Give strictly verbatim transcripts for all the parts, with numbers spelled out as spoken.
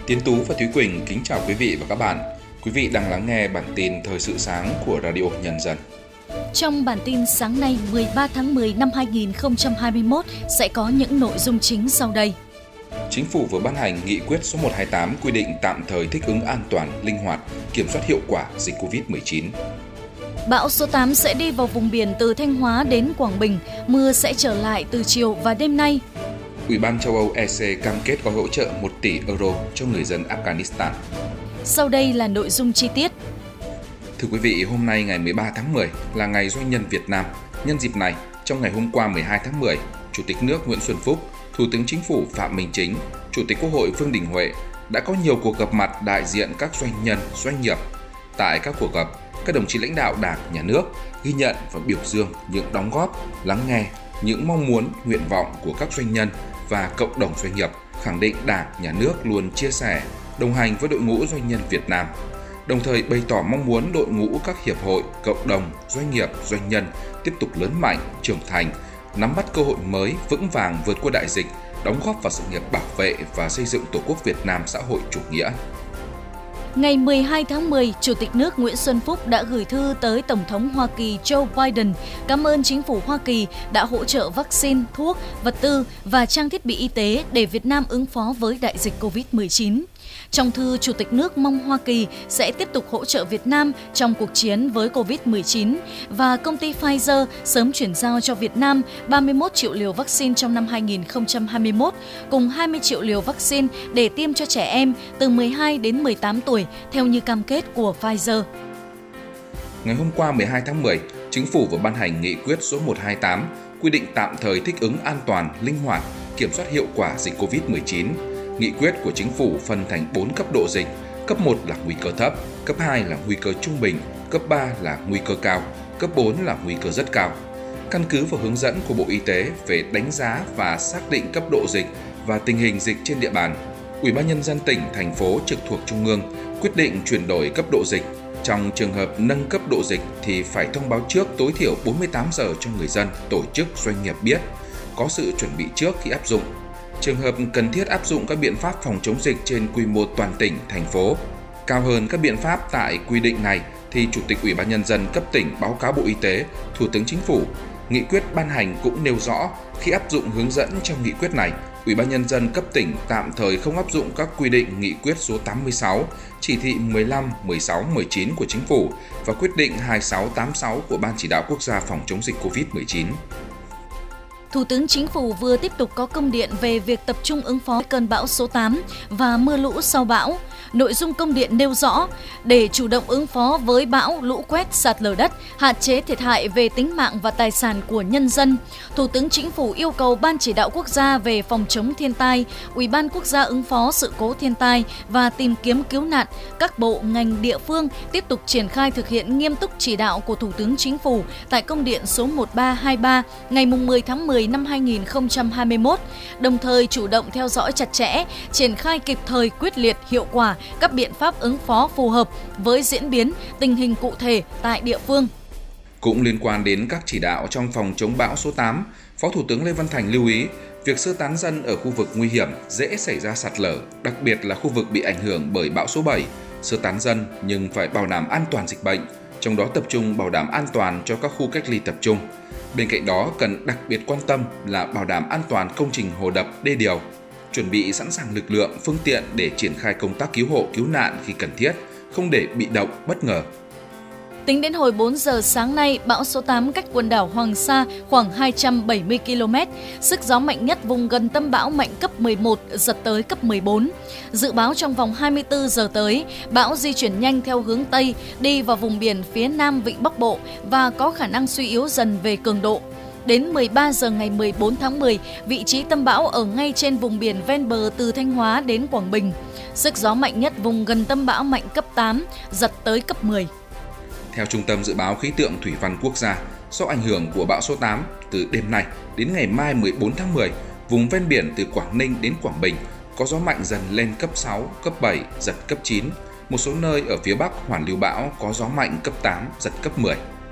Tiến Tú và Thúy Quỳnh kính chào quý vị và các bạn. Quý vị đang lắng nghe bản tin Thời sự sáng của Radio Nhân dân. Trong bản tin sáng nay mười ba tháng mười năm hai nghìn không trăm hai mươi mốt sẽ có những nội dung chính sau đây. Chính phủ vừa ban hành nghị quyết số một trăm hai mươi tám quy định tạm thời thích ứng an toàn, linh hoạt, kiểm soát hiệu quả dịch covid mười chín. Bão số tám sẽ đi vào vùng biển từ Thanh Hóa đến Quảng Bình, mưa sẽ trở lại từ chiều và đêm nay. Ủy ban châu Âu E C cam kết gói hỗ trợ một tỷ euro cho người dân Afghanistan. Sau đây là nội dung chi tiết. Thưa quý vị, hôm nay ngày mười ba tháng mười là ngày Doanh nhân Việt Nam. Nhân dịp này, trong ngày hôm qua mười hai tháng mười, Chủ tịch nước Nguyễn Xuân Phúc, Thủ tướng Chính phủ Phạm Minh Chính, Chủ tịch Quốc hội Vương Đình Huệ đã có nhiều cuộc gặp mặt đại diện các doanh nhân, doanh nghiệp. Tại các cuộc gặp, các đồng chí lãnh đạo Đảng, Nhà nước ghi nhận và biểu dương những đóng góp, lắng nghe những mong muốn, nguyện vọng của các doanh nhân và cộng đồng doanh nghiệp, khẳng định Đảng, Nhà nước luôn chia sẻ, đồng hành với đội ngũ doanh nhân Việt Nam. Đồng thời bày tỏ mong muốn đội ngũ các hiệp hội, cộng đồng, doanh nghiệp, doanh nhân tiếp tục lớn mạnh, trưởng thành, nắm bắt cơ hội mới, vững vàng vượt qua đại dịch, đóng góp vào sự nghiệp bảo vệ và xây dựng Tổ quốc Việt Nam xã hội chủ nghĩa. Ngày mười hai tháng mười, Chủ tịch nước Nguyễn Xuân Phúc đã gửi thư tới Tổng thống Hoa Kỳ Joe Biden cảm ơn chính phủ Hoa Kỳ đã hỗ trợ vaccine, thuốc, vật tư và trang thiết bị y tế để Việt Nam ứng phó với đại dịch covid mười chín. Trong thư, Chủ tịch nước mong Hoa Kỳ sẽ tiếp tục hỗ trợ Việt Nam trong cuộc chiến với covid mười chín và công ty Pfizer sớm chuyển giao cho Việt Nam ba mươi mốt triệu liều vaccine trong năm hai nghìn không trăm hai mươi mốt, cùng hai mươi triệu liều vaccine để tiêm cho trẻ em từ mười hai đến mười tám tuổi theo như cam kết của Pfizer. Ngày hôm qua mười hai tháng mười, Chính phủ vừa ban hành nghị quyết số một trăm hai mươi tám quy định tạm thời thích ứng an toàn, linh hoạt, kiểm soát hiệu quả dịch covid mười chín. Nghị quyết của Chính phủ phân thành bốn cấp độ dịch, cấp một là nguy cơ thấp, cấp hai là nguy cơ trung bình, cấp ba là nguy cơ cao, cấp bốn là nguy cơ rất cao. Căn cứ vào hướng dẫn của Bộ Y tế về đánh giá và xác định cấp độ dịch và tình hình dịch trên địa bàn, Ủy ban Nhân dân tỉnh, thành phố trực thuộc Trung ương quyết định chuyển đổi cấp độ dịch. Trong trường hợp nâng cấp độ dịch thì phải thông báo trước tối thiểu bốn mươi tám giờ cho người dân, tổ chức, doanh nghiệp biết, có sự chuẩn bị trước khi áp dụng. Trường hợp cần thiết áp dụng các biện pháp phòng chống dịch trên quy mô toàn tỉnh, thành phố. Cao hơn các biện pháp tại quy định này thì Chủ tịch Ủy ban Nhân dân cấp tỉnh báo cáo Bộ Y tế, Thủ tướng Chính phủ. Nghị quyết ban hành cũng nêu rõ khi áp dụng hướng dẫn trong nghị quyết này, Ủy ban Nhân dân cấp tỉnh tạm thời không áp dụng các quy định nghị quyết số tám mươi sáu, chỉ thị mười lăm, mười sáu, mười chín của Chính phủ và quyết định hai sáu tám sáu của Ban Chỉ đạo Quốc gia phòng chống dịch covid mười chín. Thủ tướng Chính phủ vừa tiếp tục có công điện về việc tập trung ứng phó cơn bão số tám và mưa lũ sau bão. Nội dung công điện nêu rõ, để chủ động ứng phó với bão, lũ quét, sạt lở đất, hạn chế thiệt hại về tính mạng và tài sản của nhân dân, Thủ tướng Chính phủ yêu cầu Ban Chỉ đạo Quốc gia về phòng chống thiên tai, Ủy ban Quốc gia ứng phó sự cố thiên tai và tìm kiếm cứu nạn, các bộ, ngành, địa phương tiếp tục triển khai thực hiện nghiêm túc chỉ đạo của Thủ tướng Chính phủ tại công điện số một nghìn ba trăm hai mươi ba ngày mười tháng mười năm hai nghìn không trăm hai mươi mốt, đồng thời chủ động theo dõi chặt chẽ, triển khai kịp thời, quyết liệt, hiệu quả các biện pháp ứng phó phù hợp với diễn biến, tình hình cụ thể tại địa phương. Cũng liên quan đến các chỉ đạo trong phòng chống bão số tám, Phó Thủ tướng Lê Văn Thành lưu ý việc sơ tán dân ở khu vực nguy hiểm dễ xảy ra sạt lở, đặc biệt là khu vực bị ảnh hưởng bởi bão số bảy. Sơ tán dân nhưng phải bảo đảm an toàn dịch bệnh, trong đó tập trung bảo đảm an toàn cho các khu cách ly tập trung. Bên cạnh đó cần đặc biệt quan tâm là bảo đảm an toàn công trình hồ đập, đê điều, chuẩn bị sẵn sàng lực lượng, phương tiện để triển khai công tác cứu hộ, cứu nạn khi cần thiết, không để bị động, bất ngờ. Tính đến hồi bốn giờ sáng nay, bão số tám cách quần đảo Hoàng Sa khoảng hai trăm bảy mươi ki lô mét, sức gió mạnh nhất vùng gần tâm bão mạnh cấp mười một, giật tới cấp mười bốn. Dự báo trong vòng hai mươi tư giờ tới, bão di chuyển nhanh theo hướng Tây, đi vào vùng biển phía Nam Vịnh Bắc Bộ và có khả năng suy yếu dần về cường độ. Đến mười ba giờ ngày mười bốn tháng mười, vị trí tâm bão ở ngay trên vùng biển ven bờ từ Thanh Hóa đến Quảng Bình. Sức gió mạnh nhất vùng gần tâm bão mạnh cấp tám, giật tới cấp mười. Theo Trung tâm Dự báo Khí tượng Thủy văn Quốc gia, do ảnh hưởng của bão số tám, từ đêm nay đến ngày mai mười bốn tháng mười, vùng ven biển từ Quảng Ninh đến Quảng Bình có gió mạnh dần lên cấp sáu, cấp bảy, giật cấp chín. Một số nơi ở phía Bắc hoàn lưu bão có gió mạnh cấp tám, giật cấp mười.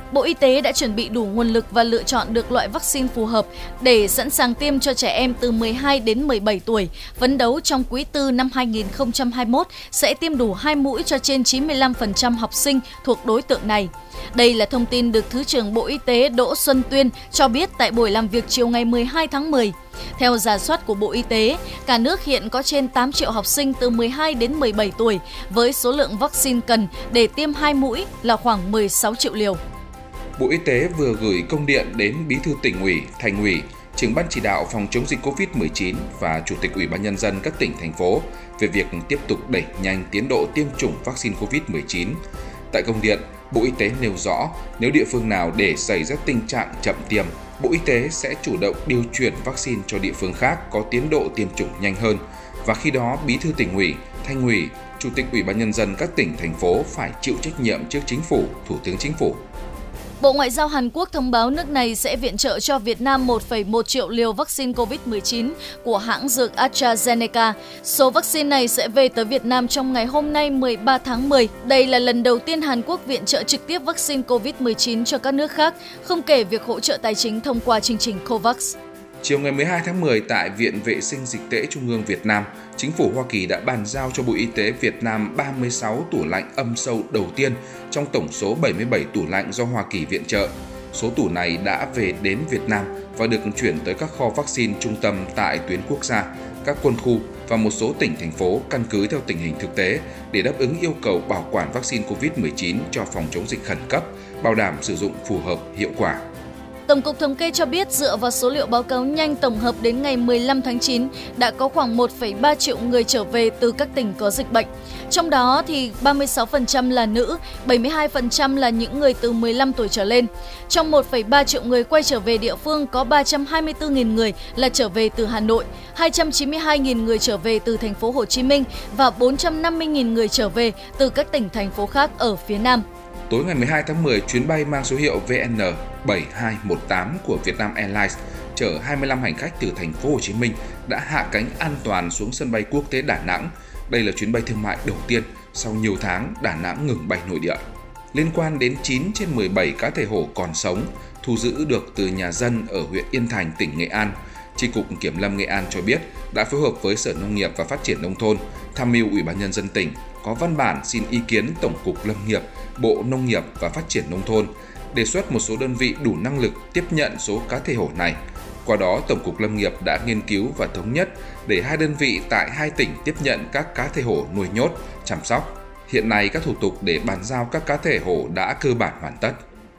Bộ Y tế đã chuẩn bị đủ nguồn lực và lựa chọn được loại vaccine phù hợp để sẵn sàng tiêm cho trẻ em từ mười hai đến mười bảy tuổi. Phấn đấu trong quý tư năm hai nghìn không trăm hai mươi mốt sẽ tiêm đủ hai mũi cho trên chín mươi lăm phần trăm học sinh thuộc đối tượng này. Đây là thông tin được Thứ trưởng Bộ Y tế Đỗ Xuân Tuyên cho biết tại buổi làm việc chiều ngày mười hai tháng mười. Theo rà soát của Bộ Y tế, cả nước hiện có trên tám triệu học sinh từ mười hai đến mười bảy tuổi, với số lượng vaccine cần để tiêm hai mũi là khoảng mười sáu triệu liều. Bộ Y tế vừa gửi công điện đến Bí thư Tỉnh ủy, Thành ủy, Trưởng ban chỉ đạo phòng chống dịch covid mười chín và Chủ tịch Ủy ban Nhân dân các tỉnh, thành phố về việc tiếp tục đẩy nhanh tiến độ tiêm chủng vaccine covid mười chín. Tại công điện, Bộ Y tế nêu rõ nếu địa phương nào để xảy ra tình trạng chậm tiêm, Bộ Y tế sẽ chủ động điều chuyển vaccine cho địa phương khác có tiến độ tiêm chủng nhanh hơn. Và khi đó, Bí thư Tỉnh ủy, Thành ủy, Chủ tịch Ủy ban Nhân dân các tỉnh, thành phố phải chịu trách nhiệm trước Chính phủ, Thủ tướng Chính phủ. Bộ Ngoại giao Hàn Quốc thông báo nước này sẽ viện trợ cho Việt Nam một phẩy một triệu liều vaccine covid mười chín của hãng dược AstraZeneca. Số vaccine này sẽ về tới Việt Nam trong ngày hôm nay mười ba tháng mười. Đây là lần đầu tiên Hàn Quốc viện trợ trực tiếp vaccine covid mười chín cho các nước khác, không kể việc hỗ trợ tài chính thông qua chương trình COVAX. Chiều ngày mười hai tháng mười tại Viện Vệ sinh Dịch tễ Trung ương Việt Nam, Chính phủ Hoa Kỳ đã bàn giao cho Bộ Y tế Việt Nam ba mươi sáu tủ lạnh âm sâu đầu tiên trong tổng số bảy mươi bảy tủ lạnh do Hoa Kỳ viện trợ. Số tủ này đã về đến Việt Nam và được chuyển tới các kho vaccine trung tâm tại tuyến quốc gia, các quân khu và một số tỉnh, thành phố căn cứ theo tình hình thực tế để đáp ứng yêu cầu bảo quản vaccine covid mười chín cho phòng chống dịch khẩn cấp, bảo đảm sử dụng phù hợp, hiệu quả. Tổng cục Thống kê cho biết dựa vào số liệu báo cáo nhanh tổng hợp đến ngày mười lăm tháng chín, đã có khoảng một phẩy ba triệu người trở về từ các tỉnh có dịch bệnh. Trong đó thì ba mươi sáu phần trăm là nữ, bảy mươi hai phần trăm là những người từ mười lăm tuổi trở lên. Trong một phẩy ba triệu người quay trở về địa phương có ba trăm hai mươi tư nghìn người là trở về từ Hà Nội, hai trăm chín mươi hai nghìn người trở về từ thành phố Hồ Chí Minh và bốn trăm năm mươi nghìn người trở về từ các tỉnh thành phố khác ở phía Nam. Tối ngày mười hai tháng mười, chuyến bay mang số hiệu V N bảy hai một tám của Vietnam Airlines chở hai mươi lăm hành khách từ thành phố Hồ Chí Minh đã hạ cánh an toàn xuống sân bay quốc tế Đà Nẵng. Đây là chuyến bay thương mại đầu tiên sau nhiều tháng Đà Nẵng ngừng bay nội địa. Liên quan đến chín trên mười bảy cá thể hổ còn sống thu giữ được từ nhà dân ở huyện Yên Thành, tỉnh Nghệ An, Chi cục Kiểm lâm Nghệ An cho biết đã phối hợp với Sở Nông nghiệp và Phát triển Nông thôn, tham mưu Ủy ban Nhân dân tỉnh có văn bản xin ý kiến Tổng cục Lâm nghiệp, Bộ Nông nghiệp và Phát triển Nông thôn, đề xuất một số đơn vị đủ năng lực tiếp nhận số cá thể hổ này. Qua đó, Tổng cục Lâm nghiệp đã nghiên cứu và thống nhất để hai đơn vị tại hai tỉnh tiếp nhận các cá thể hổ nuôi nhốt, chăm sóc. Hiện nay, các thủ tục để bàn giao các cá thể hổ đã cơ bản hoàn tất.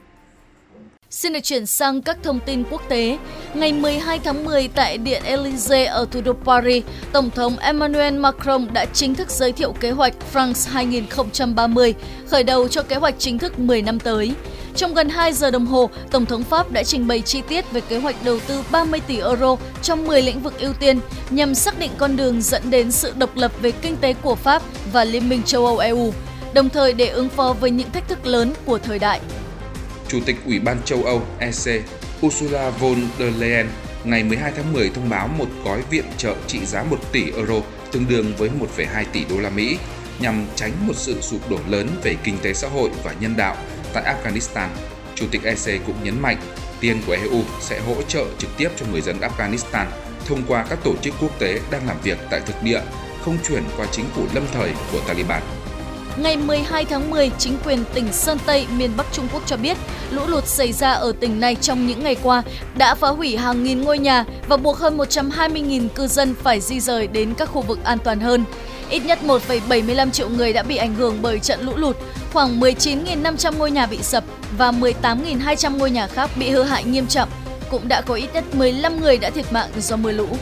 Xin được chuyển sang các thông tin quốc tế. Ngày mười hai tháng mười tại Điện Élysée ở thủ đô Paris, Tổng thống Emmanuel Macron đã chính thức giới thiệu kế hoạch France hai không ba mươi, khởi đầu cho kế hoạch chính thức mười năm tới. Trong gần hai giờ đồng hồ, Tổng thống Pháp đã trình bày chi tiết về kế hoạch đầu tư ba mươi tỷ euro trong mười lĩnh vực ưu tiên nhằm xác định con đường dẫn đến sự độc lập về kinh tế của Pháp và Liên minh châu Âu E U, đồng thời để ứng phó với những thách thức lớn của thời đại. Chủ tịch Ủy ban châu Âu E C Ursula von der Leyen ngày mười hai tháng mười thông báo một gói viện trợ trị giá một tỷ euro, tương đương với một phẩy hai tỷ đô la Mỹ, nhằm tránh một sự sụp đổ lớn về kinh tế xã hội và nhân đạo tại Afghanistan. Chủ tịch E C cũng nhấn mạnh tiền của E U sẽ hỗ trợ trực tiếp cho người dân Afghanistan thông qua các tổ chức quốc tế đang làm việc tại thực địa, không chuyển qua chính phủ lâm thời của Taliban. Ngày mười hai tháng mười, chính quyền tỉnh Sơn Tây, miền Bắc Trung Quốc cho biết lũ lụt xảy ra ở tỉnh này trong những ngày qua đã phá hủy hàng nghìn ngôi nhà và buộc hơn một trăm hai mươi nghìn cư dân phải di rời đến các khu vực an toàn hơn. Ít nhất một phẩy bảy mươi lăm triệu người đã bị ảnh hưởng bởi trận lũ lụt, khoảng mười chín nghìn năm trăm ngôi nhà bị sập và mười tám nghìn hai trăm ngôi nhà khác bị hư hại nghiêm trọng. Cũng đã có ít nhất mười lăm người đã thiệt mạng do mưa lũ.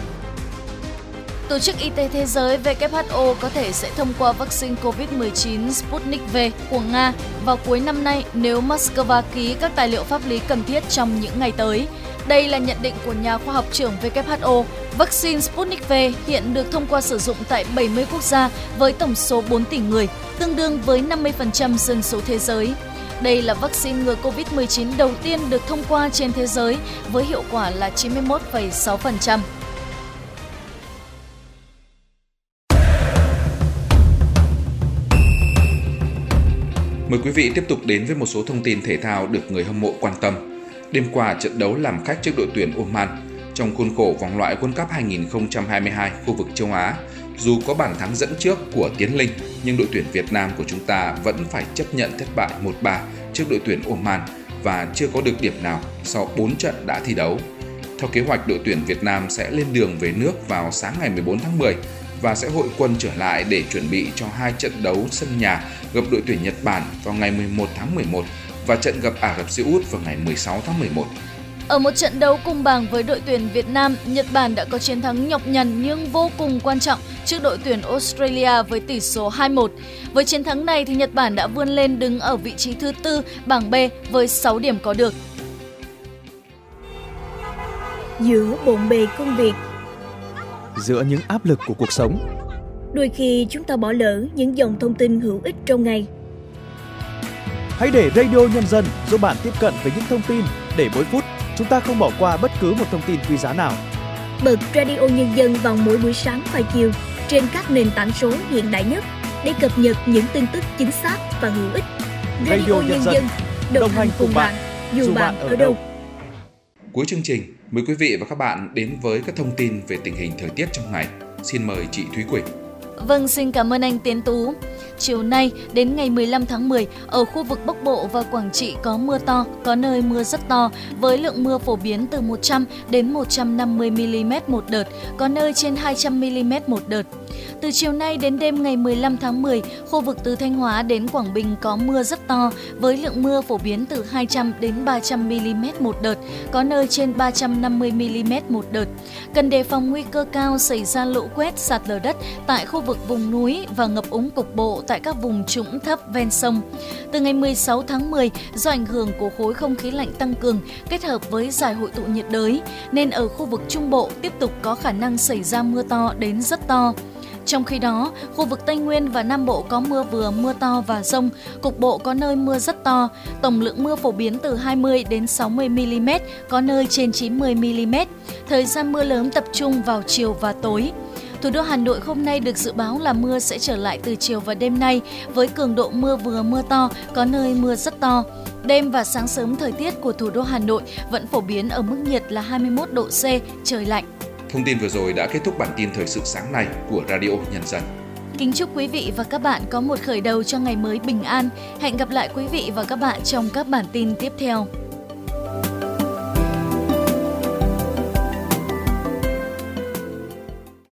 Tổ chức Y tế Thế giới W H O có thể sẽ thông qua vaccine covid mười chín Sputnik V của Nga vào cuối năm nay nếu Moscow ký các tài liệu pháp lý cần thiết trong những ngày tới. Đây là nhận định của nhà khoa học trưởng W H O. Vaccine Sputnik V hiện được thông qua sử dụng tại bảy mươi quốc gia với tổng số bốn tỷ người, tương đương với năm mươi phần trăm dân số thế giới. Đây là vaccine ngừa covid mười chín đầu tiên được thông qua trên thế giới với hiệu quả là chín mươi mốt phẩy sáu phần trăm. Mời quý vị tiếp tục đến với một số thông tin thể thao được người hâm mộ quan tâm. Đêm qua, trận đấu làm khách trước đội tuyển Oman trong khuôn khổ vòng loại World Cup hai không hai hai khu vực châu Á. Dù có bàn thắng dẫn trước của Tiến Linh, nhưng đội tuyển Việt Nam của chúng ta vẫn phải chấp nhận thất bại một ba trước đội tuyển Oman và chưa có được điểm nào sau bốn trận đã thi đấu. Theo kế hoạch, đội tuyển Việt Nam sẽ lên đường về nước vào sáng ngày mười bốn tháng mười và sẽ hội quân trở lại để chuẩn bị cho hai trận đấu sân nhà gặp đội tuyển Nhật Bản vào ngày mười một tháng mười một và trận gặp Ả Rập Xê Út vào ngày mười sáu tháng mười một. Ở một trận đấu cung bảng với đội tuyển Việt Nam, Nhật Bản đã có chiến thắng nhọc nhằn nhưng vô cùng quan trọng trước đội tuyển Australia với tỷ số hai một. Với chiến thắng này thì Nhật Bản đã vươn lên đứng ở vị trí thứ tư bảng B với sáu điểm có được. Giữa bộn bề công việc, giữa những áp lực của cuộc sống, đôi khi chúng ta bỏ lỡ những dòng thông tin hữu ích trong ngày. Hãy để Radio Nhân dân giúp bạn tiếp cận với những thông tin để mỗi phút chúng ta không bỏ qua bất cứ một thông tin quý giá nào. Bật Radio Nhân dân vào mỗi buổi sáng và chiều trên các nền tảng số hiện đại nhất để cập nhật những tin tức chính xác và hữu ích. Radio, Radio Nhân, Nhân dân đồng, đồng hành cùng bạn, dù, dù bạn ở đâu. Cuối chương trình, mời quý vị và các bạn đến với các thông tin về tình hình thời tiết trong ngày. Xin mời chị Thúy Quỳnh. Vâng, xin cảm ơn anh Tiến Tú. Chiều nay đến ngày mười lăm tháng mười, ở khu vực Bắc Bộ và Quảng Trị có mưa to, có nơi mưa rất to, với lượng mưa phổ biến từ một trăm đến một trăm năm mươi mi-li-mét một đợt, có nơi trên hai trăm mi-li-mét một đợt. Từ chiều nay đến đêm ngày mười lăm tháng mười, khu vực từ Thanh Hóa đến Quảng Bình có mưa rất to, với lượng mưa phổ biến từ hai trăm đến ba trăm mi-li-mét một đợt, có nơi trên ba trăm năm mươi mi-li-mét một đợt. Cần đề phòng nguy cơ cao xảy ra lũ quét, sạt lở đất tại khu vực vùng núi và ngập úng cục bộ tại các vùng trũng thấp ven sông. Từ ngày mười sáu tháng mười, do ảnh hưởng của khối không khí lạnh tăng cường kết hợp với giải hội tụ nhiệt đới, nên ở khu vực Trung Bộ tiếp tục có khả năng xảy ra mưa to đến rất to. Trong khi đó, khu vực Tây Nguyên và Nam Bộ có mưa vừa, mưa to và dông, cục bộ có nơi mưa rất to. Tổng lượng mưa phổ biến từ hai mươi đến sáu mươi mi-li-mét, có nơi trên chín mươi mi-li-mét. Thời gian mưa lớn tập trung vào chiều và tối. Thủ đô Hà Nội hôm nay được dự báo là mưa sẽ trở lại từ chiều và đêm nay với cường độ mưa vừa mưa to, có nơi mưa rất to. Đêm và sáng sớm thời tiết của thủ đô Hà Nội vẫn phổ biến ở mức nhiệt là hai mươi mốt độ C, trời lạnh. Thông tin vừa rồi đã kết thúc bản tin thời sự sáng nay của Radio Nhân dân. Kính chúc quý vị và các bạn có một khởi đầu cho ngày mới bình an. Hẹn gặp lại quý vị và các bạn trong các bản tin tiếp theo.